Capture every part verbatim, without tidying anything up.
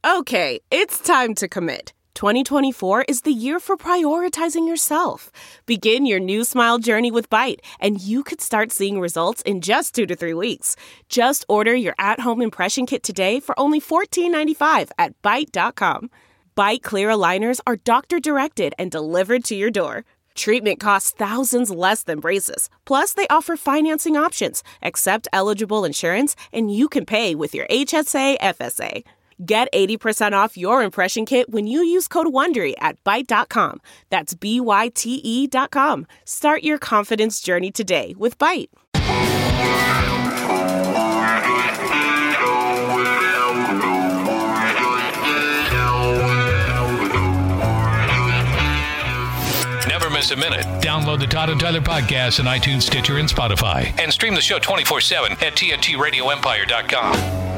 Okay, it's time to commit. twenty twenty-four is the year for prioritizing yourself. Begin your new smile journey with Byte, and you could start seeing results in just two to three weeks. Just order your at-home impression kit today for only fourteen ninety-five at byte dot com. Byte clear aligners are doctor-directed and delivered to your door. Treatment costs thousands less than braces. Plus, they offer financing options, accept eligible insurance, and you can pay with your H S A F S A. Get eighty percent off your impression kit when you use code WONDERY at byte dot com. That's B Y T E dot com. Start your confidence journey today with Byte. Never miss a minute. Download the Todd and Tyler podcast on iTunes, Stitcher, and Spotify. And stream the show twenty-four seven at T N T radio empire dot com.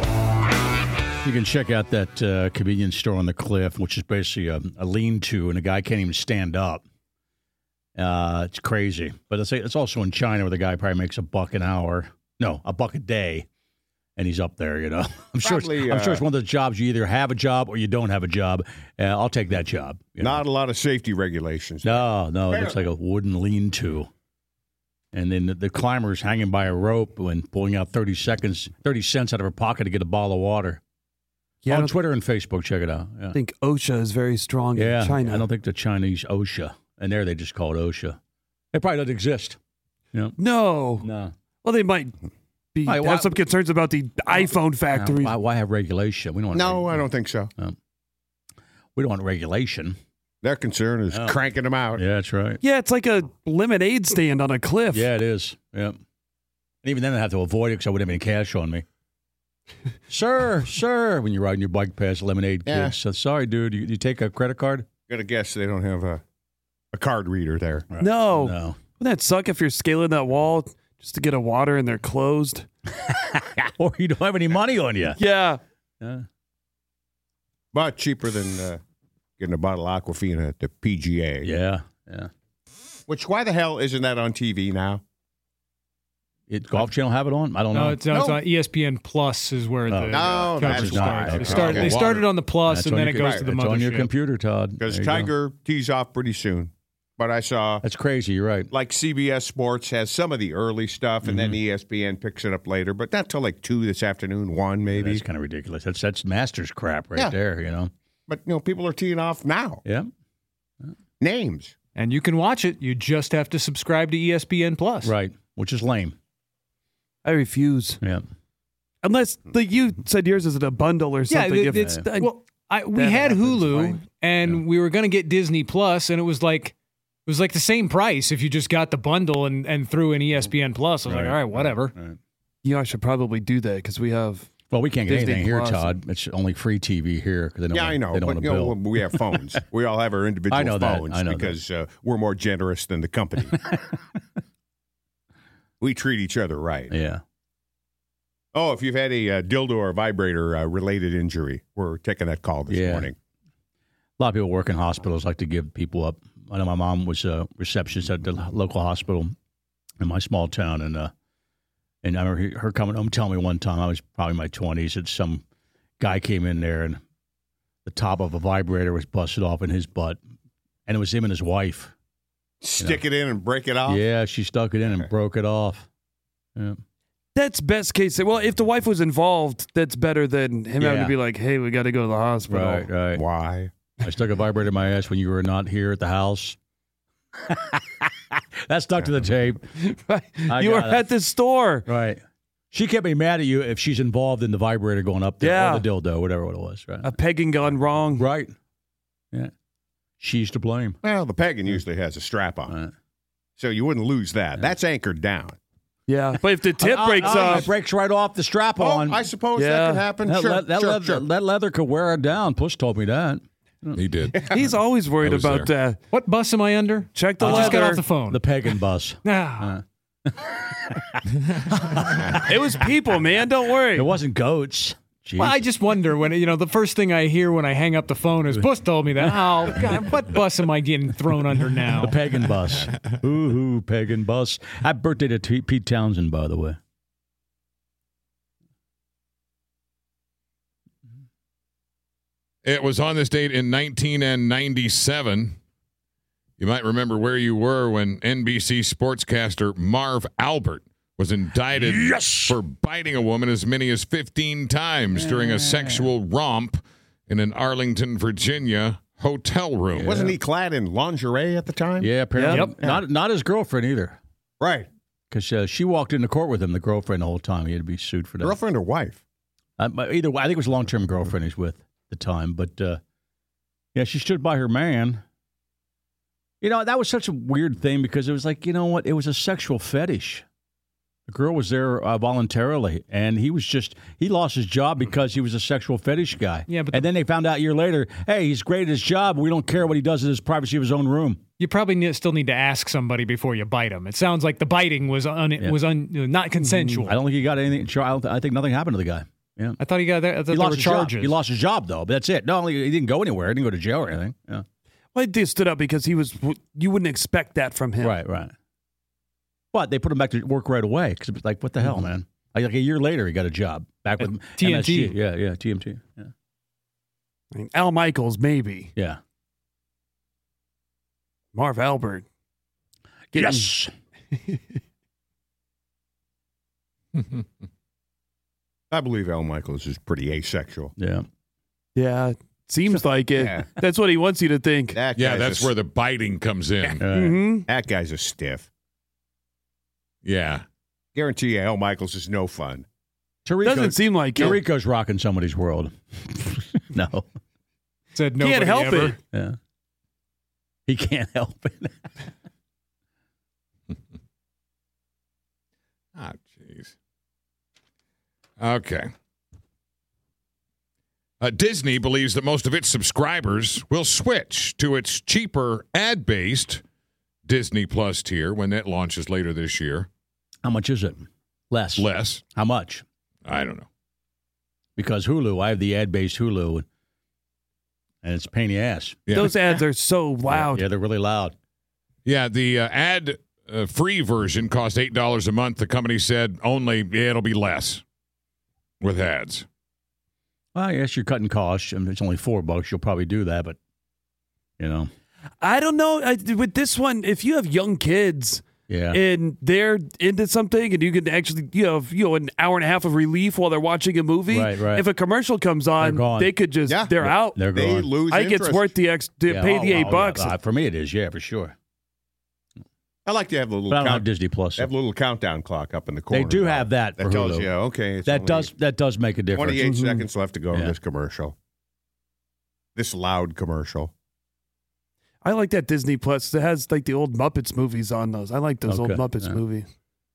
You can check out that uh, convenience store on the cliff, which is basically a, a lean-to, and the guy can't even stand up. Uh, it's crazy. But it's, it's also in China where the guy probably makes a buck an hour. No, a buck a day. And he's up there, you know. I'm sure, Probably, it's, I'm uh, sure it's one of those jobs you either have a job or you don't have a job. Uh, I'll take that job. you know. Not a lot of safety regulations. No, no, it looks like a wooden lean-to. And then the, the climber's hanging by a rope and pulling out thirty seconds, thirty cents out of her pocket to get a bottle of water. Yeah, On Twitter and Facebook, check it out. Yeah. I think OSHA is very strong yeah, in China. I don't think the Chinese OSHA. And there they just call it OSHA. It probably doesn't exist. You know? No. No. Well, they might be, Why- have why- some concerns about the iPhone factories. Why, why have regulation? We don't want No, reg- I don't think so. no. We don't want regulation. Their concern is Oh. cranking them out. Yeah, that's right. Yeah, it's like a lemonade stand on a cliff. Yeah, it is. Yeah. And even then I have to avoid it because I wouldn't have any cash on me. Sir, sir, when you're riding your bike past Lemonade Yeah. Kids. So, sorry, dude. You, you take a credit card? Gotta guess they don't have a, a card reader there. Right. No. No. Wouldn't that suck if you're scaling that wall just to get a water and they're closed? Or you don't have any money on you. Yeah. Yeah. But cheaper than uh, getting a bottle of Aquafina at the P G A. Yeah. Yeah. Which, why the hell isn't that on T V now? It, Golf Channel have it on? I don't No, know. it's, no, it's No. on E S P N Plus is where the Oh. No, coverage that's starts. not. They, started, Okay. they started on the Plus, That's and on then it your- goes to the It's on your mothership. computer, Todd. Because There you go. Tiger tees off pretty soon. But I saw, That's crazy. You're right. like, C B S Sports has some of the early stuff, and then E S P N picks it up later. But not till like two this afternoon, one maybe. That's kind of ridiculous. That's that's Masters crap right Yeah. there, you know? But, you know, people are teeing off now. Yeah. Names. And you can watch it. You just have to subscribe to E S P N Plus. Right. Which is lame. I refuse. Yeah. Unless like you said yours is in a bundle or Yeah, something. it- If- it's I- well. I, we that had happens, Hulu, right? and we were going to get Disney Plus, and it was like it was like the same price if you just got the bundle and, and threw in E S P N Plus. I was Right. like, all right, whatever. Right. you know, I should probably do that because we have. Well, we can't get Disney anything here, Plus. Todd. It's only free T V here because they don't. Yeah, want, I know. They don't But want you to know, bill. we have phones. We all have our individual I know that. phones I know because uh, we're more generous than the company. We treat each other right. Yeah. Oh, if you've had a uh, dildo or vibrator uh, related injury, we're taking that call this Yeah. morning. A lot of people work in hospitals like to give people up. I know my mom was a receptionist at the local hospital in my small town, and uh, and I remember her coming home telling me one time, I was probably in my twenties, that some guy came in there and the top of a vibrator was busted off in his butt, and it was him and his wife. Stick it in and break it off. Yeah, she stuck it in and broke it off. Yeah. That's best case. Well, if the wife was involved, that's better than him having Yeah. to be like, "Hey, we got to go to the hospital." Right, right. Why? I stuck a vibrator in my ass when you were not here at the house. That stuck to the tape. Right. I You were got it. at the store. Right. She can't be mad at you if she's involved in the vibrator going up there Yeah. or the dildo, whatever it was. Right. A pegging gone wrong. Right. Yeah. She's to blame. Well, the pegging usually has a strap on, Right. so you wouldn't lose that. That's anchored down. Yeah, but if the tip Oh, breaks oh, off, It breaks right off the strap on. Oh, I suppose Yeah. that could happen. that, sure, le- that, sure, leather, sure. that leather could wear it down. Puss told me that. He did. he's always worried I was about there. that. What bus am I under? Check the I just got leather. off the phone. The pagan bus. Ah. It was people, man. Don't worry. It wasn't goats. Jeez. Well, I just wonder when, you know, the first thing I hear when I hang up the phone is, Puss told me that. Oh, God, what bus am I getting thrown under now? The pagan bus. Ooh, hoo, pagan bus. Happy birthday to T- Pete Townsend, by the way. It was on this date in nineteen ninety-seven. You might remember where you were when N B C sportscaster Marv Albert was indicted Yes! for biting a woman as many as fifteen times during a sexual romp in an Arlington, Virginia hotel room. Wasn't he clad in lingerie at the time? Yeah, apparently. Yep. Not not his girlfriend either. Right. Because uh, she walked into court with him, the girlfriend, the whole time. He had to be sued for that. Girlfriend or wife? Uh, either way, I think it was a long-term girlfriend he's with at the time. But, uh, yeah, she stood by her man. You know, that was such a weird thing because it was like, you know what? It was a sexual fetish. The girl was there uh, voluntarily, and he was just, he lost his job because he was a sexual fetish guy. Yeah, but and the- then they found out a year later, hey, he's great at his job. We don't care what he does in his privacy of his own room. You probably need, still need to ask somebody before you bite them. It sounds like the biting was un, Yeah. was un, not consensual. I don't think he got anything. I, don't, I think nothing happened to the guy. Yeah. I thought he got that. I thought He there lost were his charges. job. He lost his job, though, but that's it. No, he didn't go anywhere. He didn't go to jail or anything. Yeah. Well, they stood up because he was. You wouldn't expect that from him. Right, right. But they put him back to work right away because it was like, what the hell, man? Like, like a year later, he got a job back with T N T. M S G. Yeah, yeah, T M T. Yeah. I mean, Al Michaels, maybe. Yeah. Marv Albert. Getting- Yes. I believe Al Michaels is pretty asexual. Yeah. Yeah. Seems like it. Yeah. That's what he wants you to think. That Yeah, guy's that's a, where the biting comes in. Uh, Mm-hmm. that guy's a stiff. Yeah. Guarantee you, Al Michaels is no fun. Tarico, Doesn't seem like it. Tarico's rocking somebody's world. No. Said nobody Can't help ever. it. Yeah. He can't help it. Ah, jeez. Okay. Uh, Disney believes that most of its subscribers will switch to its cheaper ad-based Disney Plus tier when that launches later this year. How much is it? Less. Less. How much? I don't know. Because Hulu, I have the ad-based Hulu, and it's a pain in the ass. Yeah. Those ads are so loud. Yeah, they're really loud. Yeah, the uh, ad-free version cost eight dollars a month. The company said only yeah, it'll be less with ads. Well, yes, you're cutting costs. I mean, it's only four bucks. You'll probably do that, but, you know, I don't know. I, with this one, if you have young kids yeah. and they're into something and you can actually, you know, you know, an hour and a half of relief while they're watching a movie, Right, right. if a commercial comes on, They're gone. they could just, Yeah. they're out. They're They gone. lose I think interest. it's worth the ex to Yeah, pay oh, the eight oh, bucks. Yeah. Uh, for me, it is, yeah, for sure. I like to have the little But I don't have count, Disney Plus. have a little countdown clock up in the corner. They do though. have that for That tells Hulu. you, okay, it's That only does that does make a difference. twenty-eight Mhm. seconds left to go in Yeah. this commercial. This loud commercial. I like that Disney Plus. It has like the old Muppets movies on those. I like those old Okay, Muppets yeah. movies.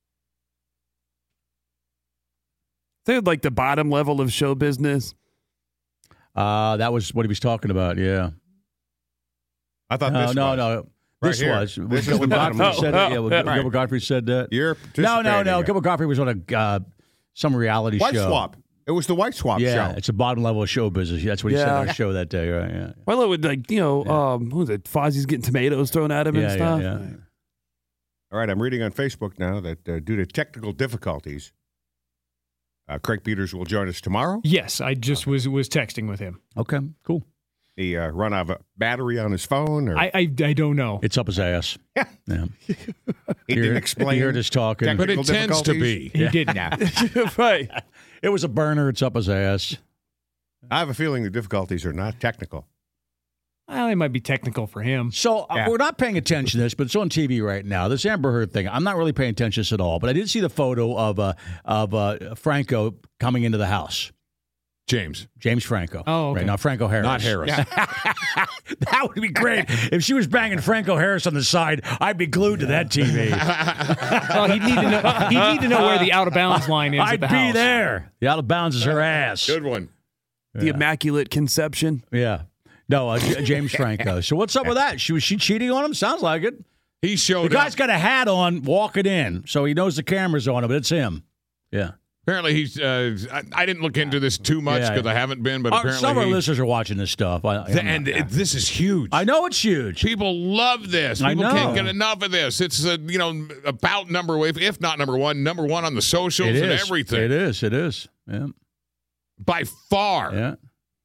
They're like the bottom level of show business. Uh, that was what he was talking about, yeah. I thought No, this no, was. no. Right This here. was. This is Gilbert the bottom Godfrey level. said it. Yeah, well, Right. Gilbert Godfrey said that. You're No, no, no. participating. Gilbert Godfrey was on a uh, some reality White show. Swap. It was the White Swap Yeah, show. it's a bottom level of show business. That's what he said Yeah. on the show that day, right? Yeah. Well, it would like, you know, um, who was it? Fozzie's getting tomatoes thrown at him and Yeah, stuff. yeah, yeah. All right, I'm reading on Facebook now that uh, due to technical difficulties, uh, Craig Peters will join us tomorrow. Yes, I just was was texting with him. Okay, cool. He uh, run out of a battery on his phone, or I I, I don't know. It's up his ass. Yeah. Yeah. he You didn't heard- explain. You heard us talking. But it Technical tends to difficulties? be. He didn't. Right. It was a burner. It's up his ass. I have a feeling the difficulties are not technical. Well, it might be technical for him. So uh, Yeah. we're not paying attention to this, but it's on T V right now. This Amber Heard thing. I'm not really paying attention to this at all, but I did see the photo of uh, of uh, Franco coming into the house. James. James Franco. Oh, okay. Right now, Franco Harris. Not Harris. That would be great. If she was banging Franco Harris on the side, I'd be glued to that T V. Well, he'd need to know. He'd need to know where the out of bounds line is. I'd at be the house. there. The out of bounds is her ass. Good one. The Immaculate Conception. Yeah. No, uh, J- James Franco. So what's up with that? She was she cheating on him? Sounds like it. He showed The guy's up. got a hat on walking in, so he knows the camera's on him, but it's him. Yeah. Apparently, he's. Uh, I, I didn't look into this too much Yeah. because I haven't been, but Our- apparently, some of our he- listeners are watching this stuff. I, Th- I'm and not- it, this is huge. I know it's huge. People love this. I People know. can't get enough of this. It's uh, you know about number if, if not number one, number one on the socials It and is. everything It is. It is. Yeah. by far. Yeah.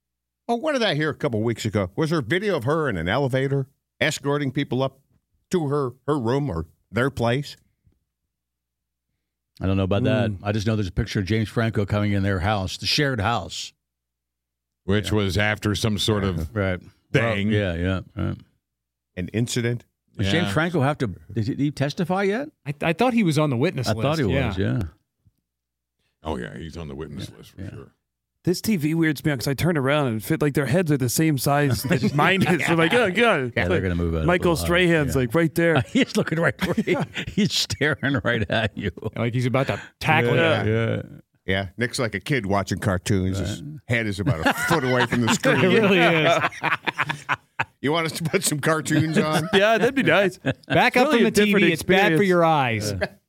Oh, what did I hear a couple weeks ago? Was there a video of her in an elevator escorting people up to her, her room or their place? I don't know about Mm. that. I just know there's a picture of James Franco coming in their house, the shared house. Which yeah. was after some sort of right. thing. Well, yeah, yeah. Right. An incident? Does yeah. James Franco have to, did he testify yet? I, I thought he was on the witness I list. thought he yeah. was, yeah. Oh, yeah, he's on the witness list for yeah. sure. This T V weirds me out because I turn around and fit like their heads are the same size that mine is. I'm like, oh, God. Yeah, they're going to move out. Michael Strahan's yeah. like right there. He's looking right he, He's staring right at you. Like he's about to tackle Yeah. you. Yeah. Yeah, Nick's like a kid watching cartoons. His head is about a foot away from the screen. It really is. You want us to put some cartoons on? Yeah, that'd be nice. Back up Really from a the T different V. It's bad for experience. your eyes.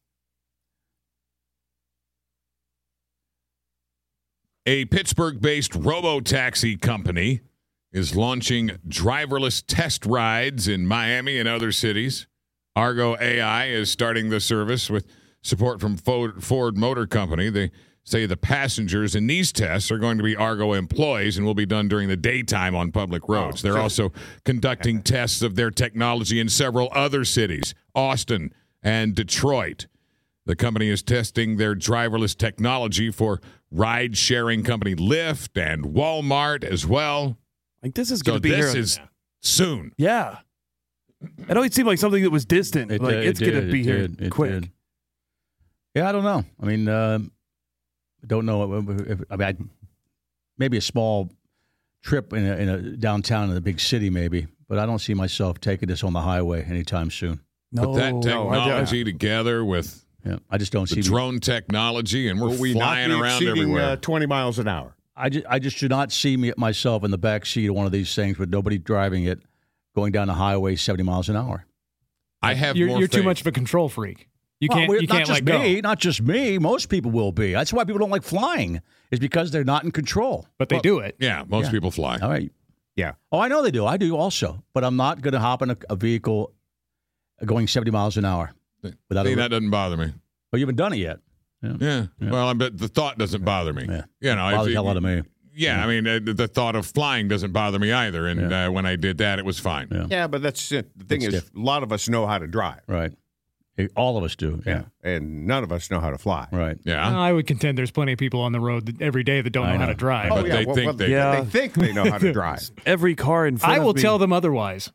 A Pittsburgh-based robo-taxi company is launching driverless test rides in Miami and other cities. Argo A I is starting the service with support from Ford Motor Company. They say the passengers in these tests are going to be Argo employees and will be done during the daytime on public roads. Oh, They're sure. also conducting tests of their technology in several other cities, Austin and Detroit. The company is testing their driverless technology for ride-sharing company Lyft and Walmart as well. Like this is So going to be this here. is soon. Yeah. It always seemed like something that was distant. It, like uh, it's it going to did, be it here did, it quick. did. Yeah, I don't know. I mean, uh, don't know. If, I mean, I, maybe a small trip in a, in a downtown in a big city, maybe. But I don't see myself taking this on the highway anytime soon. No, Put that no, I- technology together with Yeah, I just don't the see. drone technology, and we're Will we flying not be around exceeding, everywhere. Uh, twenty miles an hour. I just, I just do not see me myself in the back seat of one of these things with nobody driving it, going down the highway seventy miles an hour. I have You're, more you're too faith. much of a control freak. You Well, can't. we're- You not can't just let me, go. not just me. Most people will be. That's why people don't like flying. Is because they're not in control. But they Well, do it. Yeah, most Yeah. people fly. All right. Yeah. Oh, I know they do. I do also. But I'm not going to hop in a, a vehicle going seventy miles an hour without See, a. that doesn't bother me. Well, you haven't done it yet. Yeah. Yeah. Well, I bet the thought doesn't bother me. Yeah. You know, It bothers if- the hell out of me. Yeah, I mean, uh, the thought of flying doesn't bother me either. And uh, when I did that, it was fine. Yeah. Yeah, but that's it. The thing It's is, different. a lot of us know how to drive. Right. It- all of us do. Yeah. And none of us know how to fly. Right. Yeah. I would contend there's plenty of people on the road that every day that don't I know, how know. to drive. But they think well, they- Yeah. they think they know how to drive. Every car in front I of will me. tell them otherwise.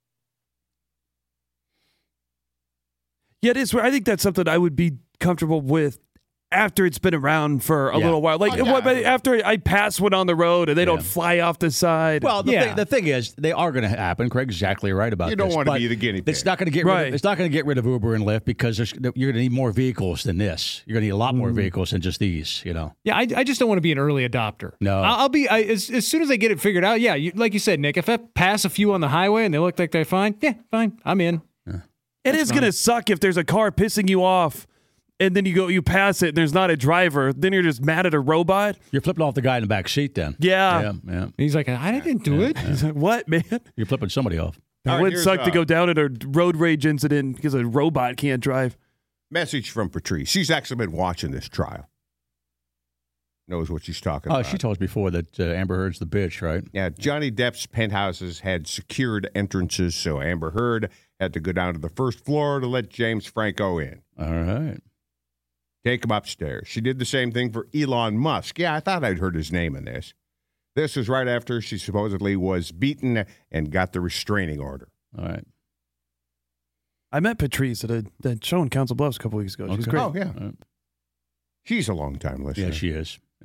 Yeah, it is. I think that's something I would be comfortable with after it's been around for a Yeah. little while. Like Oh, yeah. what, but after I pass one on the road and they Yeah. don't fly off the side. Well, the, Yeah. thing, the thing is, they are going to happen. Craig's exactly right about You this. don't want to but be the guinea pig. It's not going to get rid Right. of, it's not going to get rid of Uber and Lyft because there's, you're going to need more vehicles than this. You're going to need a lot more vehicles than just these. You know. Yeah, I, I just don't want to be an early adopter. No. I'll, I'll be I, as, as soon as I get it figured out. Yeah, you, like you said, Nick. If I pass a few on the highway and they look like they're fine, yeah, fine, I'm in. it is going to suck if there's a car pissing you off and then you go, you pass it and there's not a driver. Then you're just mad at a robot. You're flipping off the guy in the back seat then. Yeah. Yeah. Yeah. And he's like, I didn't do it. He's like, what, man? You're flipping somebody off. It All right, would here's, suck to uh, go down at a road rage incident because a robot can't drive. Message from Patrice. She's actually been watching this trial. Knows what she's talking Oh, about. she told us before that uh, Amber Heard's the bitch, right? Yeah, Johnny Depp's penthouses had secured entrances, so Amber Heard had to go down to the first floor to let James Franco in. All right. Take him upstairs. She did the same thing for Elon Musk. Yeah, I thought I'd heard his name in this. This was right after she supposedly was beaten and got the restraining order. All right. I met Patrice at a, that show in Council Bluffs a couple weeks ago. She was Okay. great. Oh, yeah. All right. She's a long-time listener. Yeah, she is. Yeah.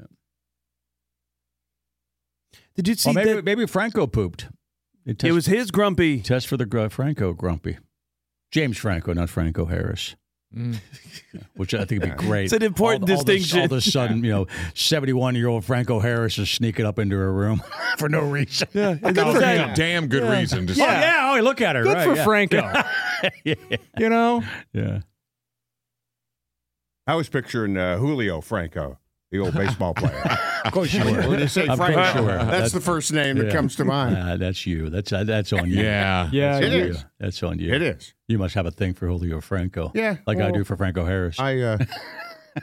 Did you see Well, maybe, that? maybe Franco pooped. They It test- was his grumpy. test for the gr- Franco grumpy. James Franco, not Franco Harris. Mm. Which I think would be great. It's an important all, all this- distinction. All of a sudden, you know, seventy-one-year-old Franco Harris is sneaking up into her room for no reason. Yeah, and No, then a that- damn good reason to Oh, say. yeah. Oh, look at her. Good right, for yeah. Franco. yeah. You know, Yeah. I was picturing uh, Julio Franco, the old baseball player. Of course you were. When you say Of course Franco, you were. that's, the first name that yeah. comes to mind. Uh, that's you. That's uh, that's on you. Yeah. yeah, It yeah. is. That's on you. It is. You must have a thing for Julio Franco. Yeah, Like I well, do for Franco Harris. I uh,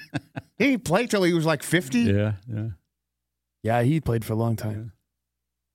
he didn't play till he was like fifty. yeah. Yeah. Yeah, he played for a long time.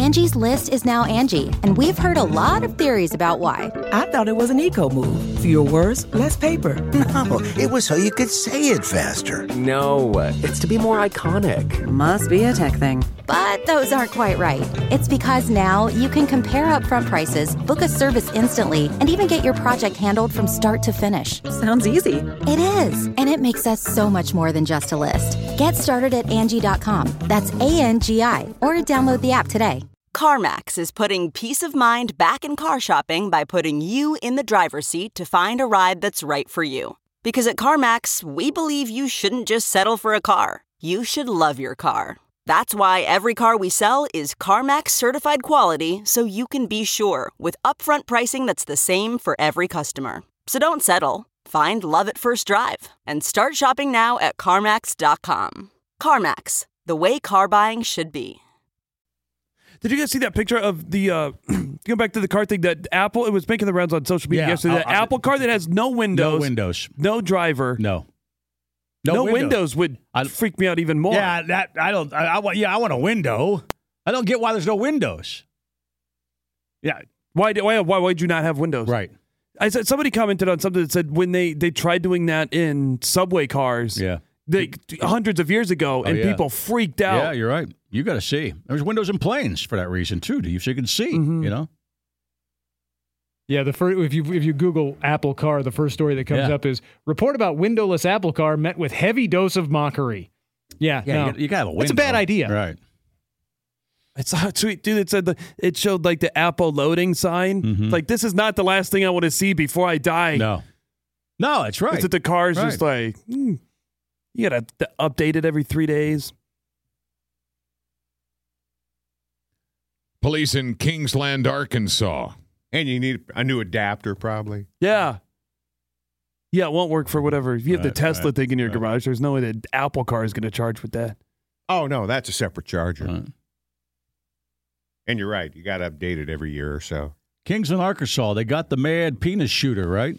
Angie's List is now Angie, and we've heard a lot of theories about why. I thought it was an eco move. Fewer words, less paper. No, it was so you could say it faster. No, it's to be more iconic. Must be a tech thing. But those aren't quite right. It's because now you can compare upfront prices, book a service instantly, and even get your project handled from start to finish. Sounds easy. It is, and it makes us so much more than just a list. Get started at Angie dot com. That's A N G I, or download the app today. CarMax is putting peace of mind back in car shopping by putting you in the driver's seat to find a ride that's right for you. Because at CarMax, we believe you shouldn't just settle for a car. You should love your car. That's why every car we sell is CarMax certified quality, so you can be sure with upfront pricing that's the same for every customer. So don't settle. Find love at first drive and start shopping now at CarMax dot com. CarMax, the way car buying should be. Did you guys see that picture of the, uh, going back to the car thing, that Apple, it was making the rounds on social media Yeah, yesterday, the I- I- Apple car that has no windows. No windows. No driver. No. No, windows. windows would I- freak me out even more. Yeah, that I don't. I, I want. Yeah, I want a window. I don't get why there's no windows. Yeah. Why, why, why would you not have windows? Right. I said somebody commented on something that said when they, they tried doing that in subway cars, Yeah. they, hundreds of years ago, Oh, and yeah. people freaked out. Yeah, you're right. You got to see. There's windows in planes for that reason too. Do you so you can see? Mm-hmm. You know. Yeah, the first, if you if you Google Apple car, the first story that comes Yeah. up is report about windowless Apple car met with heavy dose of mockery. Yeah, Yeah, no, you, you got to have a window. that's a bad idea. Right. I saw a tweet, dude. It said the, it showed like the Apple loading sign. Mhm. Like, this is not the last thing I want to see before I die. No. No, that's right. It's that the car's Right. just like, hmm, you got to update it every three days. Police in Kingsland, Arkansas. And you need a new adapter, probably. Yeah. Yeah, it won't work for whatever. If you have the Right, Tesla right, thing in your right. garage, there's no way the Apple car is going to charge with that. Oh, no, that's a separate charger. Right. And you're right. You got to update it every year or so. Kingsland, Arkansas. They got the mad penis shooter, right?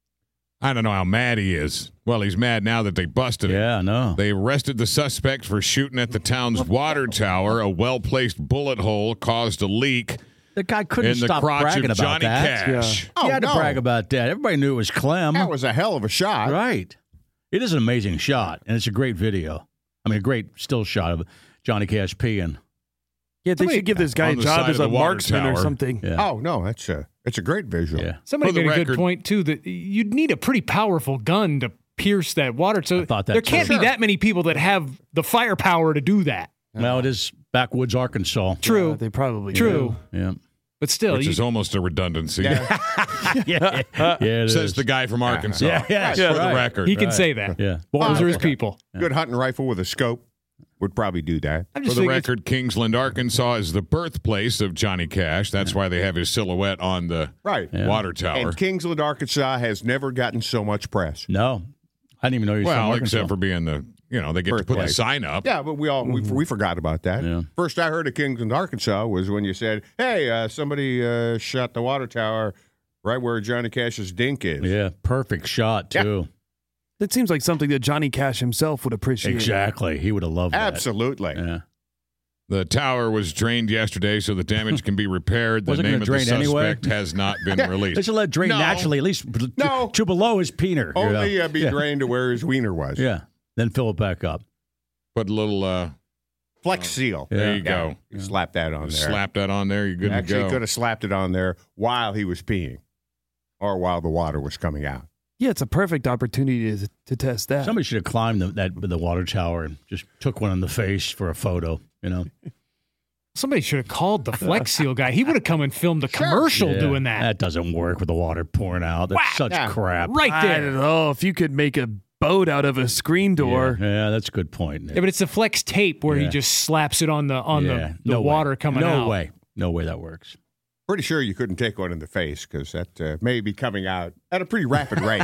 I don't know how mad he is. Well, he's mad now that they busted him. Yeah, I know. They arrested the suspect for shooting at the town's water tower. A well-placed bullet hole caused a leak The guy couldn't in the stop crotch bragging of about Johnny that. Cash. He Oh, had to no. brag about that. Everybody knew it was Clem. That was a hell of a shot. Right. It is an amazing shot, and it's a great video. I mean, a great still shot of Johnny Cash peeing. Yeah, they Somebody- should give this guy a on the job side as of a the water marksman or tower. something. Yeah. Oh, no, that's a, it's a great visual. Yeah. Somebody For the made a good record- point too that you'd need a pretty powerful gun to pierce that water. So I thought that there too. can't Sure. be that many people that have the firepower to do that. Well, it is backwoods Arkansas. True, Yeah, they probably true, Yeah. but still, Which you, is almost a redundancy. yeah. Yeah. it Says is. the guy from Arkansas. Yeah, yeah, For right. the record. he can Right. say that. Yeah. Those are his okay. people. Good hunting rifle with a scope would probably do that. I'm For just the thinking it's- record, Kingsland, Arkansas is the birthplace of Johnny Cash. That's why they have his silhouette on the Right. Yeah. water tower. And Kingsland, Arkansas has never gotten so much press. No. I didn't even know he was from well, Arkansas. except for being the, you know, they get to put the Birthplace. sign up. Yeah, but we all we, we forgot about that. Yeah. First I heard of Kingsland, Arkansas was when you said, "Hey, uh, somebody uh, shot the water tower right where Johnny Cash's dink is." Yeah, perfect shot, Yeah. too. That seems like something that Johnny Cash himself would appreciate. Exactly. He would have loved that. Absolutely. Yeah. The tower was drained yesterday so the damage can be repaired. The Wasn't name gonna of the drain anyway? suspect has not been Yeah. They released. should let it drain No. naturally, at least to, No. to below his peener. you Only know? uh, be yeah. drained to where his wiener was. Yeah. Then fill it back up. Put a little, uh, Flex seal. there you go. You slap that on there. Slap that on there. You're good Actually, to go. could have slapped it on there while he was peeing or while the water was coming out. Yeah, it's a perfect opportunity to, to test that. Somebody should have climbed the, that the water tower and just took one in the face for a photo, you know? Somebody should have called the Flex Seal guy. He would have come and filmed a commercial Yeah, doing that. That doesn't work with the water pouring out. That's Whack. such Yeah. crap. Right I there. don't know if you could make a boat out of a screen door. Yeah, yeah, that's a good point. Nick. Yeah, but it's the Flex tape where he Yeah. just slaps it on the on Yeah, the, the no way. water coming no out. No way. No way that works. Pretty sure you couldn't take one in the face because that uh, may be coming out at a pretty rapid rate.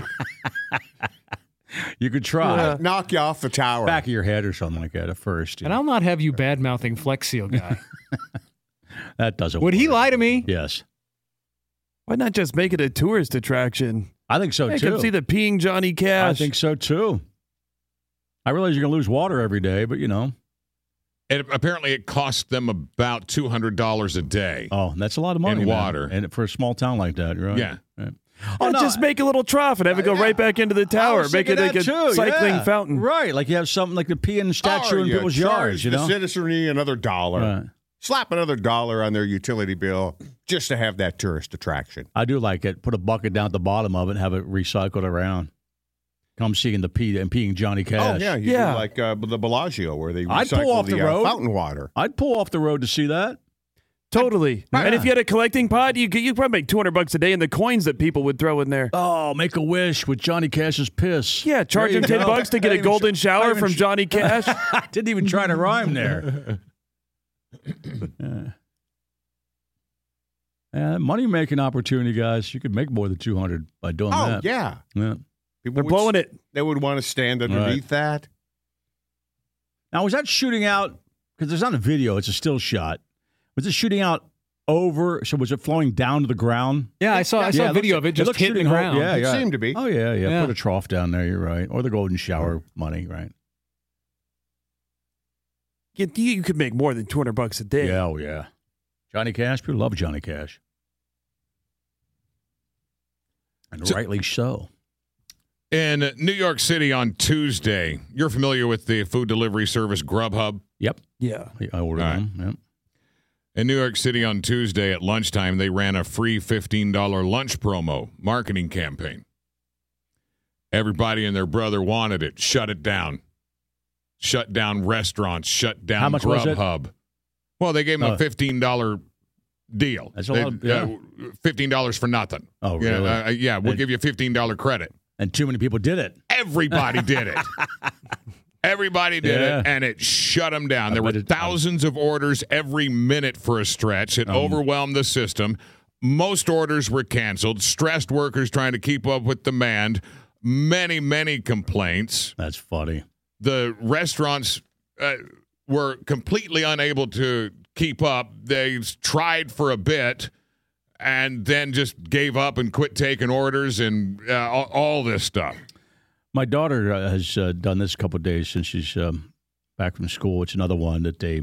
You could try. Might knock you off the tower. Back of your head or something like that at first. you And know. I'll not have you bad mouthing Flex Seal guy. That doesn't Would work. he lie to me? Yes. Why not just make it a tourist attraction? I think so, Hey, too. come see the peeing Johnny Cash. I think so, too. I realize you're going to lose water every day, but, you know, And apparently it cost them about two hundred dollars a day. Oh, that's a lot of money. In man. water. And for a small town like that, right? Yeah. Right. Oh, no, just make a little trough and have it go yeah. right back into the tower. Make it like a too, cycling yeah. fountain. Right, like you have something like the peeing statue Or in you people's charge yards, you the know? citizenry another dollar. Right. Slap another dollar on their utility bill just to have that tourist attraction. I do like it. Put a bucket down at the bottom of it and have it recycled around. Come seeing the pee and peeing Johnny Cash. Oh, yeah. You Yeah. do like uh, the Bellagio where they I'd recycle pull off the, the uh, road. fountain water. I'd pull off the road to see that. Totally. Yeah. And if you had a collecting pot, you could you could probably make two hundred bucks a day in the coins that people would throw in there. Oh, make a wish with Johnny Cash's piss. Yeah, charge There him you ten go. bucks to get I a even golden tr- I shower even from tr- Johnny Cash. I didn't even try to rhyme there. yeah. Yeah, money-making opportunity, guys. You could make more than two hundred by doing Oh, that. yeah. Yeah. People They're would blowing s- it. They would want to stand underneath that. Now, was that shooting out, because there's not a video, it's a still shot. Was it shooting out over, so was it flowing down to the ground? Yeah, I saw I saw Yeah, a video looks- of it just looks hitting the shooting home. ground. Yeah, It yeah. seemed to be. Oh, yeah, yeah, Yeah. Put a trough down there, you're right. Or the golden shower money, right? You, you could make more than two hundred bucks a day. Yeah, oh, yeah. Johnny Cash, people love Johnny Cash. And So- rightly so. In New York City on Tuesday, you're familiar with the food delivery service Grubhub? Yep. Yeah. I ordered All right. them. Yep. In New York City on Tuesday at lunchtime, they ran a free fifteen dollars lunch promo marketing campaign. Everybody and their brother wanted it. Shut it down. Shut down restaurants. Shut down How much was it? Grubhub. Well, they gave them Oh. a fifteen dollars deal. That's a They- lot of- yeah. uh, fifteen dollars for nothing. Oh, Yeah, really? uh, yeah, we'll And- give you a fifteen dollars credit. And too many people did it. Everybody did it. Everybody did Yeah. it, and it shut them down. I There were bet it- thousands of orders every minute for a stretch. It Um, overwhelmed the system. Most orders were canceled. Stressed workers trying to keep up with demand. Many, many complaints. That's funny. The restaurants uh, were completely unable to keep up. They tried for a bit and then just gave up and quit taking orders and uh, all, all this stuff. My daughter uh, has uh, done this a couple of days since she's um, back from school. It's another one that they.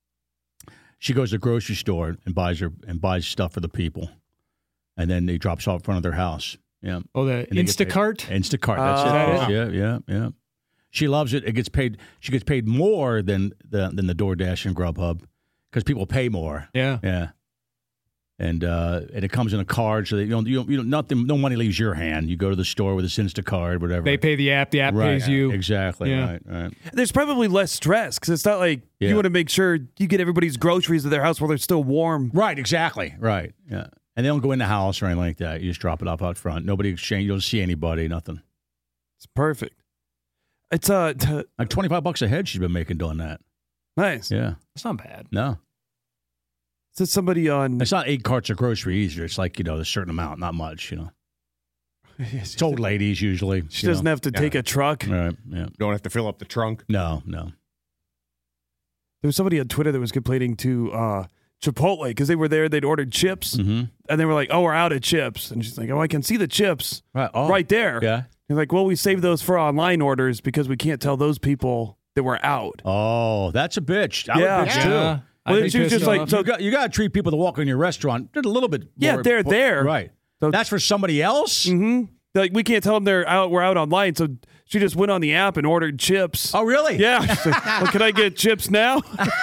She goes to the grocery store and buys her and buys stuff for the people, and then they drops off in front of their house. Yeah. Oh, the And they get paid. Instacart? Instacart. That's Oh. it. That Yeah, yeah, yeah. She loves it. It gets paid. She gets paid more than the than the DoorDash and Grubhub because people pay more. Yeah. Yeah. And uh, and it comes in a card, so that you don't you don't, you don't nothing. No money leaves your hand. You go to the store with this Instacart, whatever. They pay the app. The app right. pays you. Exactly. Yeah. Right. Right. There's probably less stress because it's not like Yeah. you want to make sure you get everybody's groceries to their house while they're still warm. Right. Exactly. Right. Yeah. And they don't go in the house or anything like that. You just drop it off out front. Nobody exchange. You don't see anybody. Nothing. It's perfect. It's uh t- Like twenty five bucks a head. She's been making doing that. nice. Yeah. It's not bad. No. Is it somebody on? It's not eight carts of grocery either. It's like, you know, a certain amount, not much, you know. It's old ladies usually. She you doesn't know. have to take a truck. Right. Yeah. Don't have to fill up the trunk. No, no. There was somebody on Twitter that was complaining to uh, Chipotle because they were there. They'd ordered chips, Mm-hmm. and they were like, "Oh, we're out of chips." And she's like, "Oh, I can see the chips Right. Oh, right there." Yeah. They're like, "Well, we saved those for online orders because we can't tell those people that we're out." Oh, that's a bitch. I Yeah. would bitch Yeah. too. I'd Well, be she was pissed just like, off. so you got you got to treat people that walk in your restaurant just a little bit. Yeah, more- they're there. Right. So- That's for somebody else. Mm-hmm. Like we can't tell them they're out. We're out online. So she just went on the app and ordered chips. Oh, really? Yeah. She's like, well, can I get chips now?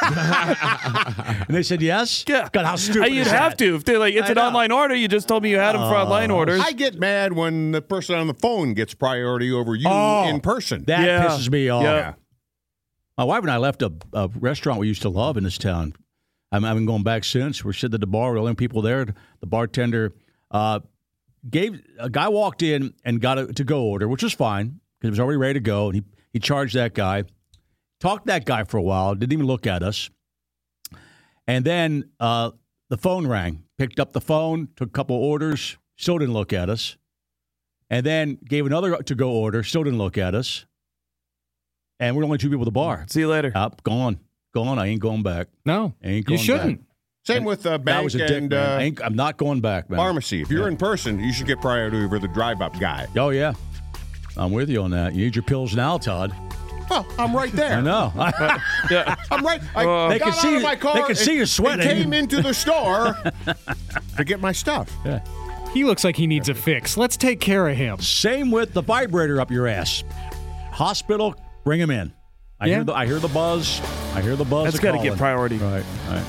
And they said yes. Yeah. God, how stupid. You'd is have that? to if they're like, it's I an know. online order. You just told me you had them for online orders. I get mad when the person on the phone gets priority over you Oh, in person. That Yeah. pisses me off. Yeah. My wife and I left a, a restaurant we used to love in this town. I'm, I've been going back since. We're sitting at the bar, we're the only people there. The bartender uh, gave a guy walked in and got a to go order, which was fine because it was already ready to go. And he he charged that guy, talked to that guy for a while, didn't even look at us, and then uh, the phone rang. Picked up the phone, took a couple orders, still didn't look at us, and then gave another to go order, still didn't look at us. And we're only two people at the bar. See you later. Up, gone, gone. I ain't going back. No, I ain't you going shouldn't. back. Same with uh, That bank was a dick, and man. uh, I ain't, I'm not going back, man. pharmacy. If you're Yeah. in person, you should get priority over the drive-up guy. Oh yeah, I'm with you on that. You need your pills now, Todd. Well, I'm right there. I know. yeah. I'm right. I Uh, got They can out see of you- my car they can see and- you sweating. and came into the store to get my stuff. Yeah. He looks like he needs a fix. Let's take care of him. Same with the vibrator up your ass. Hospital, bring him in. I Yeah. hear the I hear the buzz. I hear the buzz. That's of got to calling. get priority. Right, right.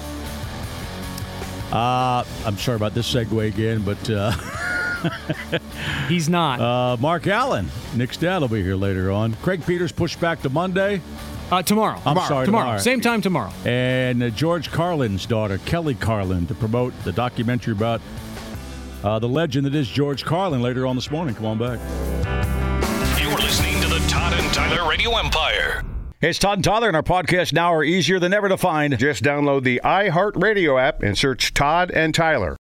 Uh, I'm sorry about this segue again, but uh, He's not. uh, Mark Allen, Nick's dad, will be here later on. Craig Peters pushed back to Monday. Uh, tomorrow. I'm tomorrow. sorry, Tomorrow. tomorrow. Same time tomorrow. And uh, George Carlin's daughter, Kelly Carlin, to promote the documentary about uh, the legend that is George Carlin later on this morning. Come on back. You're listening to the Todd and Tyler Radio Empire. Hey, it's Todd and Tyler, and our podcasts now are easier than ever to find. Just download the iHeartRadio app and search Todd and Tyler.